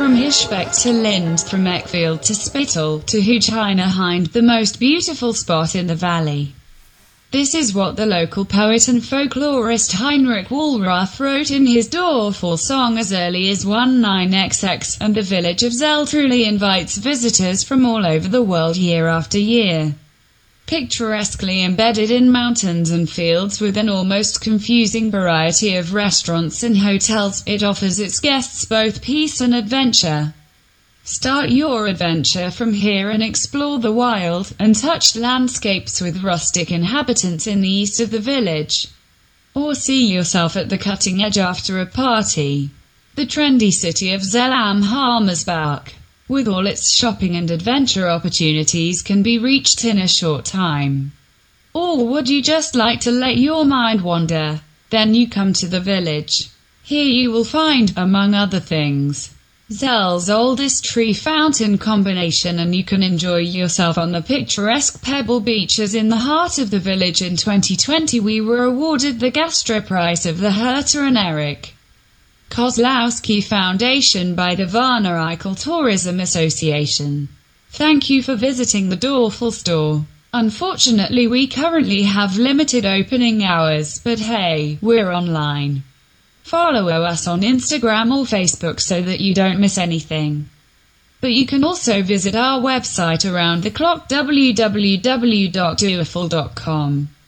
From Hirschbeck to Linz, from Eckfield to Spittal, to Hutschine, the most beautiful spot in the valley. This is what the local poet and folklorist Heinrich Wallraff wrote in his Dorful song as early as 19XX, and the village of Zell truly invites visitors from all over the world year after year. Picturesquely embedded in mountains and fields with an almost confusing variety of restaurants and hotels, it offers its guests both peace and adventure. Start your adventure from here and explore the wild, untouched landscapes with rustic inhabitants in the east of the village. Or see yourself at the cutting edge after a party. The trendy city of Zell am Hammersbach, with all its shopping and adventure opportunities, can be reached in a short time. Or would you just like to let your mind wander? Then you come to the village. Here you will find, among other things, Zell's oldest tree fountain combination, and you can enjoy yourself on the picturesque pebble beaches in the heart of the village. In 2020 we were awarded the Gastro Prize of the Herta and Eric Kozlowski Foundation by the Warner Eichel Tourism Association. Thank you for visiting the Dorful store. Unfortunately we currently have limited opening hours, but hey, we're online. Follow us on Instagram or Facebook so that you don't miss anything. But you can also visit our website around the clock, www.dorful.com.